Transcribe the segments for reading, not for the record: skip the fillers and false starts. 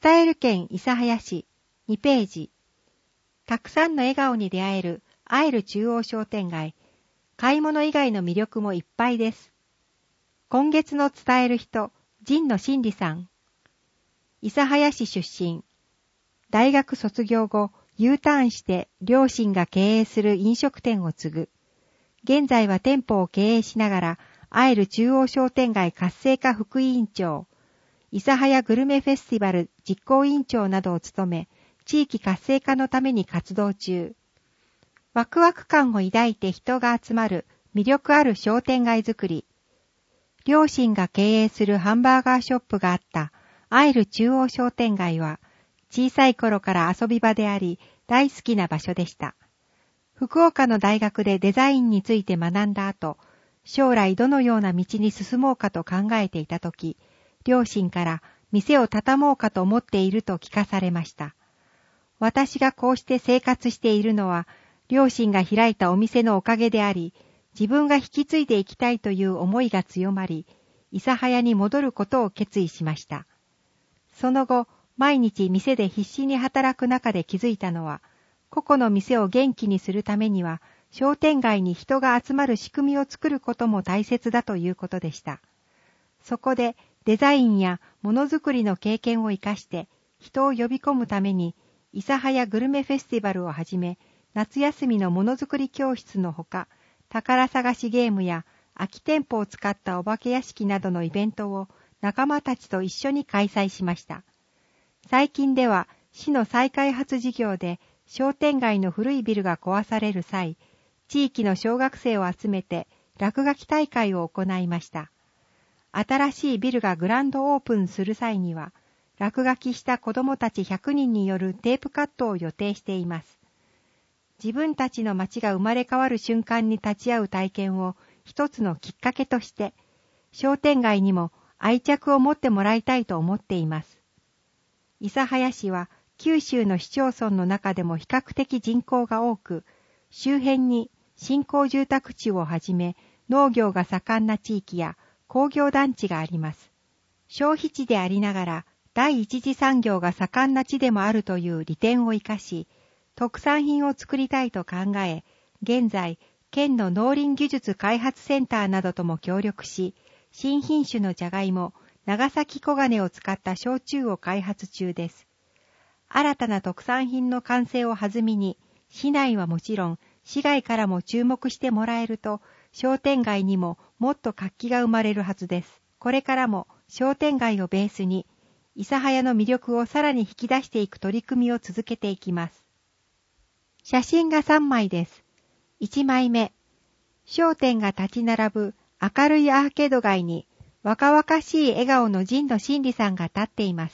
伝える県諫早市2ページ。たくさんの笑顔に出会える会える中央商店街。買い物以外の魅力もいっぱいです。今月の伝える人、神野真理さん。諫早市出身。大学卒業後、U ターンして両親が経営する飲食店を継ぐ。現在は店舗を経営しながら、会える中央商店街活性化副委員長、諫早グルメフェスティバル実行委員長などを務め、地域活性化のために活動中。ワクワク感を抱いて人が集まる魅力ある商店街づくり。両親が経営するハンバーガーショップがあった会える中央商店街は、小さい頃から遊び場であり、大好きな場所でした。福岡の大学でデザインについて学んだ後、将来どのような道に進もうかと考えていたとき、両親から店を畳もうかと思っていると聞かされました。私がこうして生活しているのは、両親が開いたお店のおかげであり、自分が引き継いでいきたいという思いが強まり、諫早に戻ることを決意しました。その後、毎日店で必死に働く中で気づいたのは、個々の店を元気にするためには、商店街に人が集まる仕組みを作ることも大切だということでした。そこでデザインやものづくりの経験を生かして人を呼び込むために諫早グルメフェスティバルをはじめ夏休みのものづくり教室のほか宝探しゲームや空き店舗を使ったお化け屋敷などのイベントを仲間たちと一緒に開催しました。最近では市の再開発事業で商店街の古いビルが壊される際、地域の小学生を集めて落書き大会を行いました。新しいビルがグランドオープンする際には、落書きした子どもたち100人によるテープカットを予定しています。自分たちの街が生まれ変わる瞬間に立ち会う体験を一つのきっかけとして、商店街にも愛着を持ってもらいたいと思っています。諫早市は九州の市町村の中でも比較的人口が多く、周辺に新興住宅地をはじめ農業が盛んな地域や工業団地があります。消費地でありながら第一次産業が盛んな地でもあるという利点を生かし、特産品を作りたいと考え、現在県の農林技術開発センターなどとも協力し、新品種のじゃがいも、長崎黄金を使った焼酎を開発中です。新たな特産品の完成を弾みに、市内はもちろん、市外からも注目してもらえると、商店街にももっと活気が生まれるはずです。これからも商店街をベースに、諫早の魅力をさらに引き出していく取り組みを続けていきます。写真が3枚です。1枚目、商店が立ち並ぶ明るいアーケード街に、若々しい笑顔の神野真理さんが立っています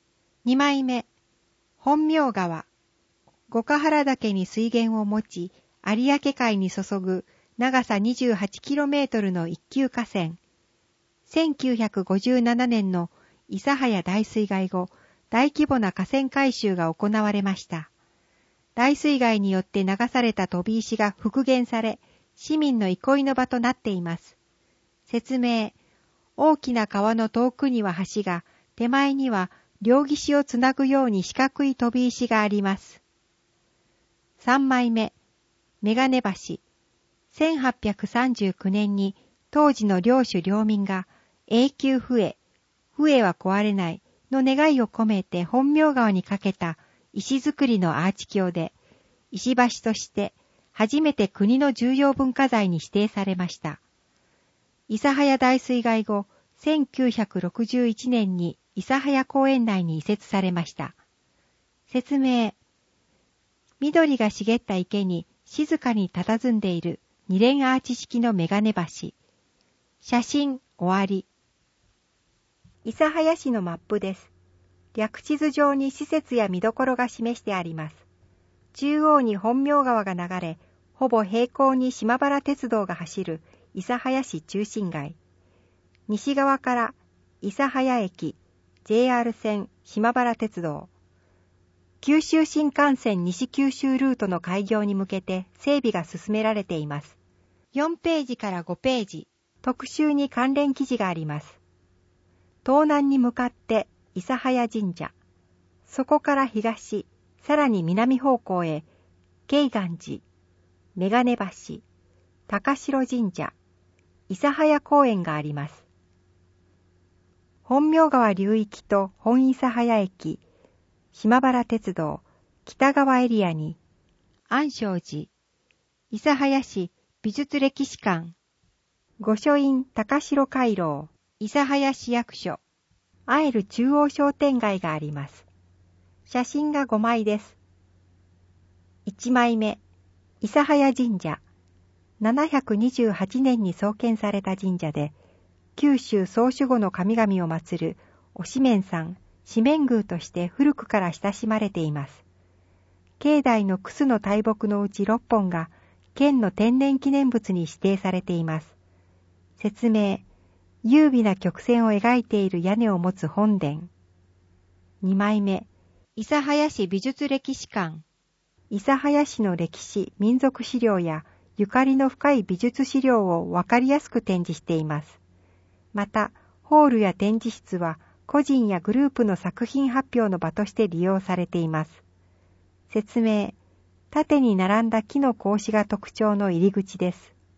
。2枚目、本名川。五ヶ原岳に水源を持ち、有明海に注ぐ長さ 28km の一級河川。1957年の諫早大水害後、大規模な河川改修が行われました。大水害によって流された飛び石が復元され、市民の憩いの場となっています。説明。大きな川の遠くには橋が、手前には両岸をつなぐように四角い飛び石があります。3枚目、眼鏡橋。1839年に当時の領主領民が永久不壊、不壊は壊れないの願いを込めて本名川に架けた石造りのアーチ橋で、石橋として初めて国の重要文化財に指定されました。諫早大水害後、1961年に諫早公園内に移設されました。説明。緑が茂った池に静かに佇んでいる二連アーチ式の眼鏡橋。写真終わり。諫早市のマップです。略地図上に施設や見どころが示してあります。中央に本名川が流れ、ほぼ平行に島原鉄道が走る諫早市中心街。西側から諫早駅、JR 線島原鉄道。九州新幹線西九州ルートの開業に向けて整備が進められています。4ページから5ページ、特集に関連記事があります。東南に向かって諫早神社。 そこから東、さらに南方向へ、慶岩寺、眼鏡橋、高城神社、諫早公園があります。本名川流域と本諫早駅、島原鉄道、北側エリアに、安昌寺、諫早市美術歴史館、御書院高城回廊、諫早市役所、会える中央商店街があります。写真が5枚です。1枚目、諫早神社。728年に創建された神社で、九州総守護の神々を祀るおしめんさん、四面宮として古くから親しまれています。境内のクスの大木のうち6本が県の天然記念物に指定されています。説明、優美な曲線を描いている屋根を持つ本殿。2枚目、諫早市美術歴史館。諫早市の歴史、民族資料やゆかりの深い美術資料をわかりやすく展示しています。また、ホールや展示室は個人やグループの作品発表の場として利用されています。説明、縦に並んだ木の格子が特徴の入り口です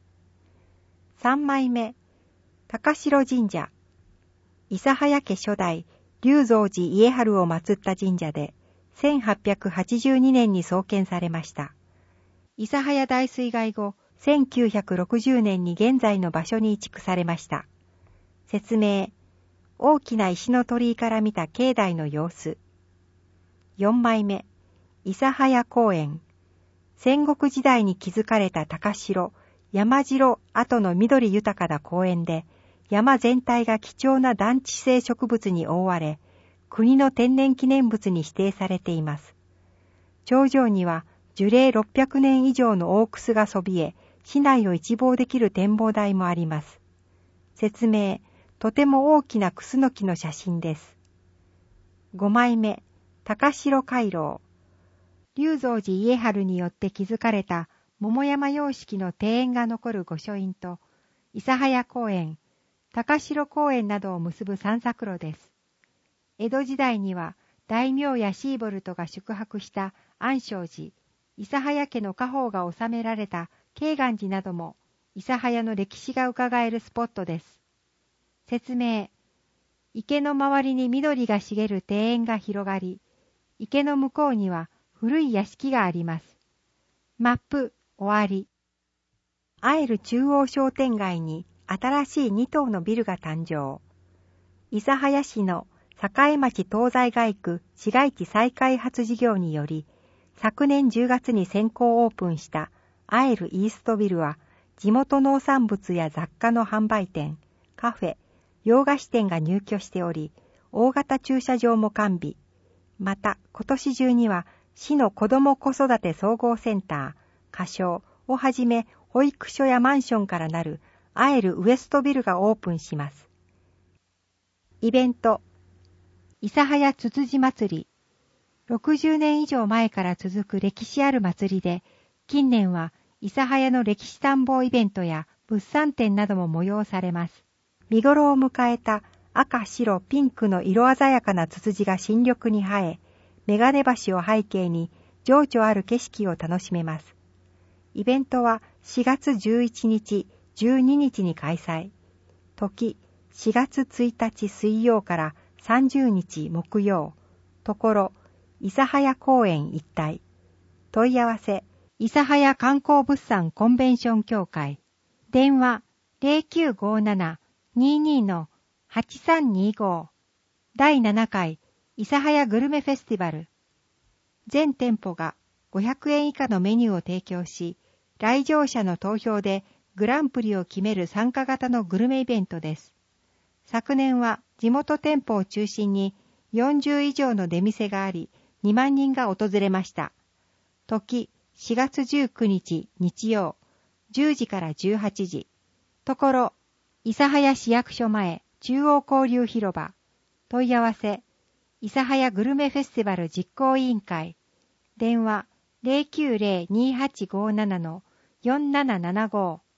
。3枚目、高城神社。諫早家初代、龍蔵寺家治を祀った神社で、1882年に創建されました。諫早大水害後、1960年に現在の場所に移築されました。説明、大きな石の鳥居から見た境内の様子。4枚目、諫早公園。戦国時代に築かれた高城、山城跡の緑豊かな公園で、山全体が貴重な暖地性植物に覆われ、国の天然記念物に指定されています。頂上には樹齢600年以上の大クスがそびえ、市内を一望できる展望台もあります。説明、とても大きなクスノキの写真です。5枚目、高城回廊。龍蔵寺家治によって築かれた桃山様式の庭園が残る御書院と、諫早公園、高城公園などを結ぶ散策路です。江戸時代には大名やシーボルトが宿泊した安昌寺、諫早家の家宝が収められた慶岩寺なども諫早の歴史がうかがえるスポットです。説明、池の周りに緑が茂る庭園が広がり、池の向こうには古い屋敷があります。マップ終わり。会える中央商店街に新しい2棟のビルが誕生。諫早市の栄町東西街区市街地再開発事業により、昨年10月に先行オープンした会えるイーストビルは、地元農産物や雑貨の販売店、カフェ、洋菓子店が入居しており、大型駐車場も完備。また、今年中には、市の子ども子育て総合センター、仮称をはじめ、保育所やマンションからなる会えるウエストビルがオープンします。イベント、諫早つつじ祭り。60年以上前から続く歴史ある祭りで、近年は諫早の歴史探訪イベントや物産展なども催されます。見頃を迎えた赤、白、ピンクの色鮮やかなツツジが新緑に映え、眼鏡橋を背景に情緒ある景色を楽しめます。イベントは4月11日、12日に開催。時、4月1日水曜から30日木曜。ところ、諫早公園一帯。問い合わせ、諫早観光物産コンベンション協会。電話、0957-22-8325。第7回、諫早グルメフェスティバル。全店舗が500円以下のメニューを提供し、来場者の投票でグランプリを決める参加型のグルメイベントです。昨年は地元店舗を中心に40以上の出店があり、2万人が訪れました。時、4月19日日曜、10時から18時。ところ、諫早市役所前中央交流広場。問い合わせ、諫早グルメフェスティバル実行委員会。電話、090-2857-4775。